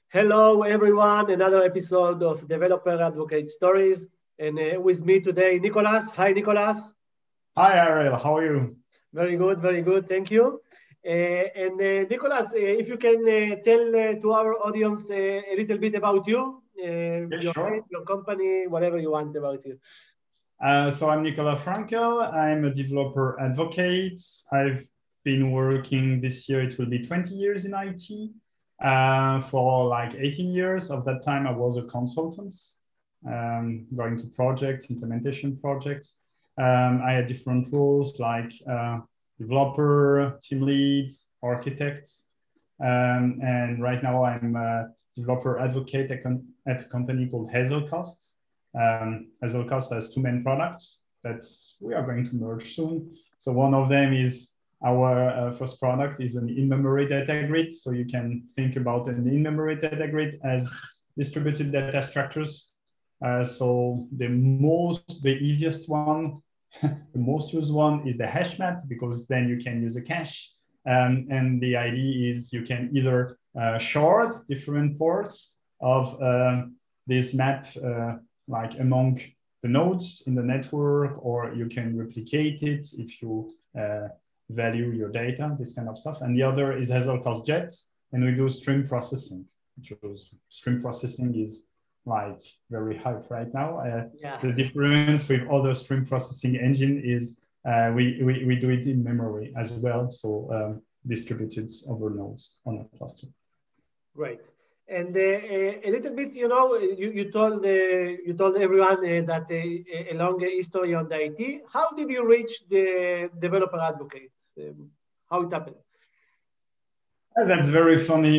Hello, everyone. Another episode of Developer Advocate Stories. And with me today, Nicolas. Hi, Nicolas. Hi, Ariel. How are you? Very good, very good. Thank you. Nicolas, if you can tell to our audience a little bit about you, Yeah, your name, sure. your company, whatever you want about you. So I'm Nicolas Frankel. I'm a developer advocate. I've been working this year, it will be 20 years in IT. For like 18 years of that time, I was a consultant, going to projects, implementation projects. I had different roles like developer, team lead, architect. And right now I'm a developer advocate at a company called Hazelcast. Hazelcast has two main products that we are going to merge soon. So one of them is our first product is an in-memory data grid. So you can think about an in-memory data grid as distributed data structures. So the easiest one, the most used one is the hash map because then you can use a cache. And the idea is you can either shard different ports of this map like among the nodes in the network, or you can replicate it if you value your data, this kind of stuff. And the other is Hazelcast Jet, and we do stream processing, which is stream processing is like very hype right now. Yeah. The difference with other stream processing engine is we do it in memory as well, so distributed over nodes on a cluster. Great. And a little bit, you told everyone that a long history on the IT. How did you reach the developer advocate? How it happened? That's very funny.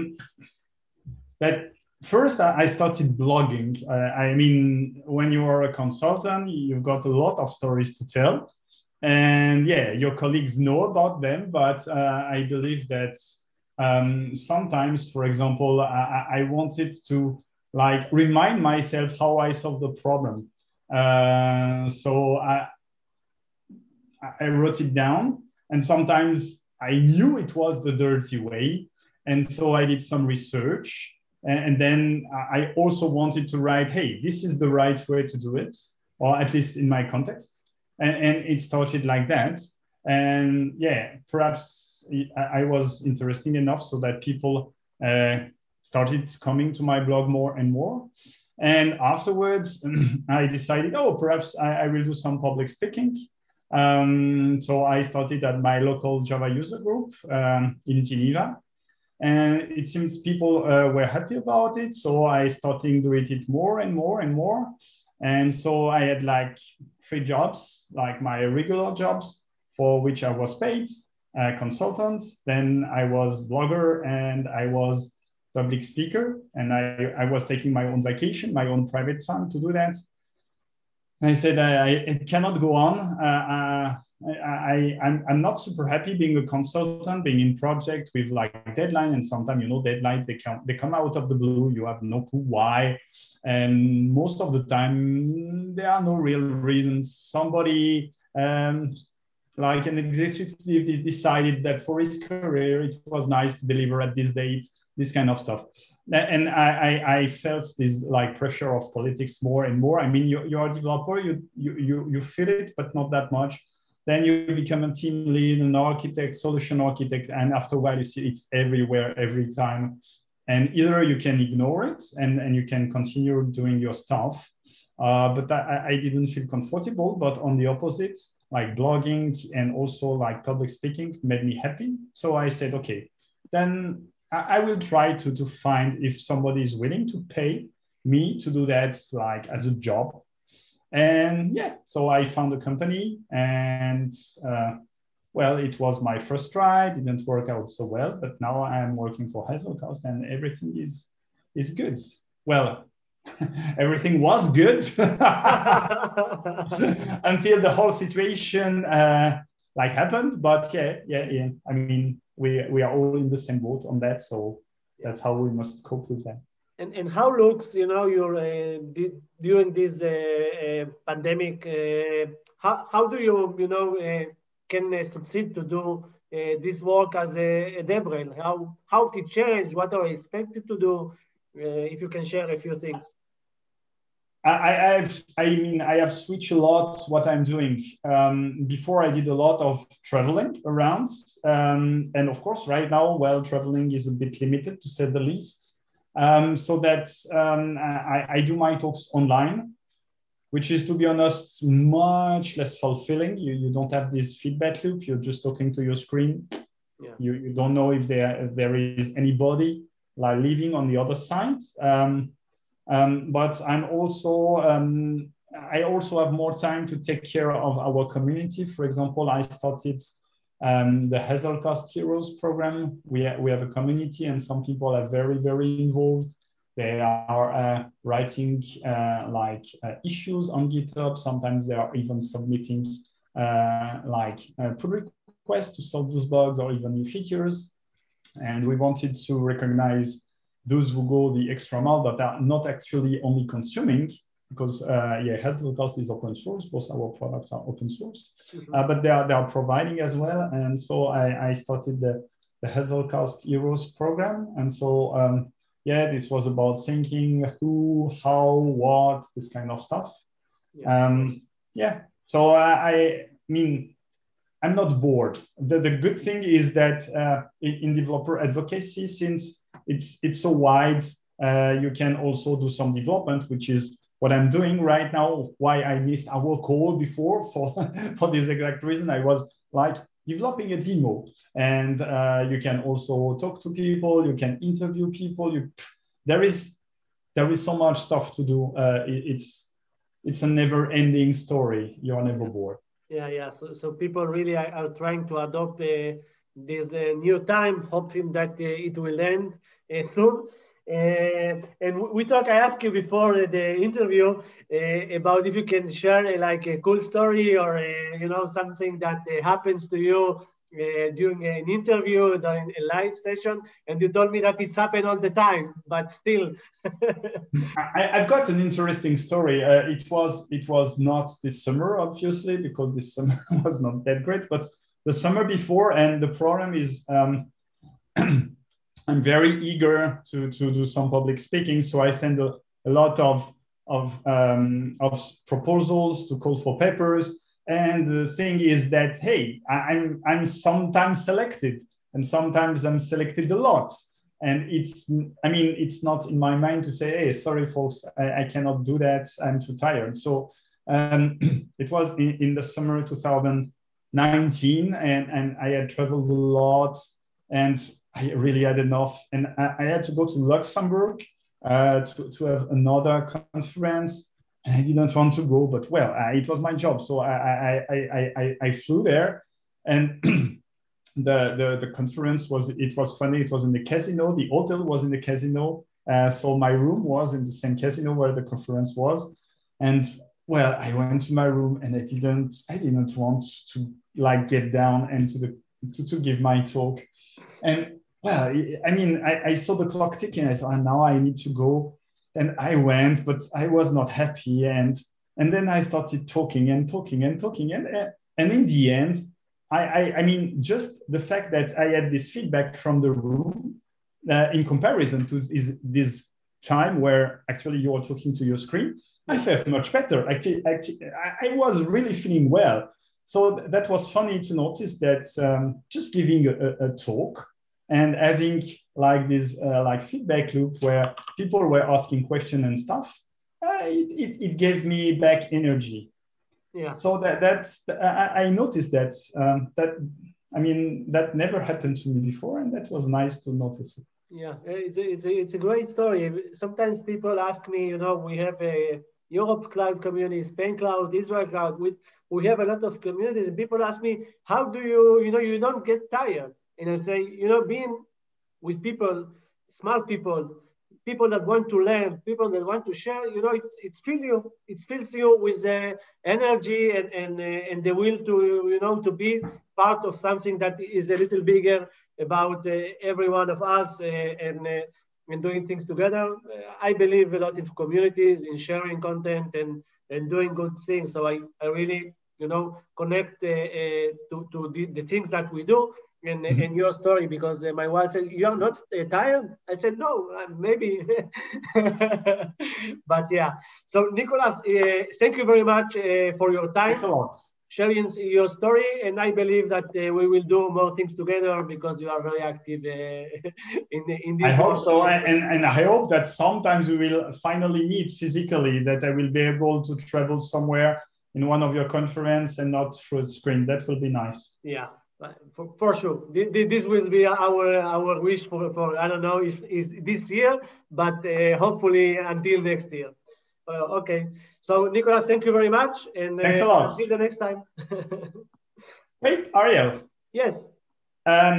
That first I started blogging. I mean, when you are a consultant, you've got a lot of stories to tell, and yeah, your colleagues know about them. But I believe that sometimes, for example, I wanted to like remind myself how I solved the problem. So I wrote it down, and sometimes I knew it was the dirty way, and so I did some research. And then I also wanted to write, hey, this is the right way to do it, or at least in my context. And it started like that. And yeah, perhaps I was interesting enough so that people started coming to my blog more and more. And afterwards, I decided, oh, perhaps I will do some public speaking. So I started at my local Java user group in Geneva. And it seems people were happy about it. So I started doing it more and more and more. And so I had like 3 jobs, like my regular jobs for which I was paid, consultant. Then I was blogger and I was public speaker. And I was taking my own vacation, my own private time to do that. I said, it cannot go on. I'm not super happy being a consultant, being in project with like deadline, and sometimes deadlines they come out of the blue. You have no clue why, and most of the time there are no real reasons. Somebody like an executive decided that for his career it was nice to deliver at this date, this kind of stuff. And I felt this like pressure of politics more and more. I mean, you're a developer, you feel it, but not that much. Then you become a team lead, an architect, solution architect, and after a while you see it's everywhere, every time. And either you can ignore it and you can continue doing your stuff, but I didn't feel comfortable. But on the opposite, like blogging and also like public speaking made me happy. So I said, okay, then I will try to find if somebody is willing to pay me to do that like as a job. And yeah, so I found a company, and well, it was my first try, didn't work out so well, but now I'm working for Hazelcast and everything is good. Well, everything was good until the whole situation like happened. But yeah. I mean, we are all in the same boat on that, so that's how we must cope with that. And how looks your during this pandemic? How do you can succeed to do this work as a DevRel? How did it change? What are you expected to do? If you can share a few things. I have switched a lot what I'm doing. Before I did a lot of traveling around. And of course, right now, well, traveling is a bit limited to say the least. So that I do my talks online, which is, to be honest, much less fulfilling. You don't have this feedback loop. You're just talking to your screen. Yeah. You don't know if there is anybody like living on the other side. But I also have more time to take care of our community. For example, I started the Hazelcast Heroes program. We have a community, and some people are very, very involved. They are writing issues on GitHub. Sometimes they are even submitting pull requests to solve those bugs or even new features. And we wanted to recognize those who go the extra mile that are not actually only consuming, because Hazelcast is open source. Both our products are open source, but they are providing as well. And so I started the Hazelcast Heroes program. And so, this was about thinking who, how, what, this kind of stuff. So I mean, I'm not bored. The good thing is that in developer advocacy, since it's so wide, you can also do some development, which is what I'm doing right now. Why I missed our call before for this exact reason. I was developing a demo, and you can also talk to people. You can interview people. There is so much stuff to do. It's a never-ending story. You are never bored. Yeah. So people really are trying to adopt this new time, hoping that it will end soon. And I asked you before the interview about if you can share a cool story or something that happens to you during an interview, during a live session, and you told me that it's happened all the time, but still. I've got an interesting story. It was not this summer, obviously, because this summer was not that great, but the summer before. And the problem is I'm very eager to do some public speaking, so I send a lot of proposals to call for papers. And the thing is that, hey, I'm sometimes selected, and sometimes I'm selected a lot. And it's not in my mind to say, hey, sorry, folks, I cannot do that. I'm too tired. So it was in the summer 2019, and I had traveled a lot, and I really had enough. And I had to go to Luxembourg to have another conference. I didn't want to go, but well, it was my job. So I flew there, and the conference was funny. It was in the casino. The hotel was in the casino. So my room was in the same casino where the conference was. And well, I went to my room, and I didn't want to get down and to give my talk. And well, I saw the clock ticking. I thought, now I need to go. And I went, but I was not happy. And then I started talking. And in the end, just the fact that I had this feedback from the room in comparison to this time where actually you are talking to your screen, I felt much better. Actually, I was really feeling well. So that was funny to notice that just giving a talk and having this feedback loop where people were asking questions and stuff, it gave me back energy. Yeah. So I noticed that that never happened to me before, and that was nice to notice it. Yeah, it's a great story. Sometimes people ask me, we have a Europe cloud community, Spain cloud, Israel cloud. We have a lot of communities, and people ask me, how do you don't get tired? And I say, being with people, smart people that want to learn, people that want to share, it fills you with the energy and the will to be part of something that is a little bigger about every one of us and doing things together. I believe a lot in communities, in sharing content and doing good things. So I really, connect to the things that we do. in your story, because my wife said, "You are not tired?" I said, "No, maybe." But yeah. So Nicolas, thank you very much for your time. Thanks a lot. Sharing your story, and I believe that we will do more things together because you are very active in this. I hope so, and I hope that sometimes we will finally meet physically. That I will be able to travel somewhere in one of your conference and not through the screen. That will be nice. Yeah, for sure. This will be our wish for I don't know is this year, but hopefully until next year. Okay. So Nicolas, thank you very much, and thanks a lot. Until the next time. Wait, Ariel. Yes.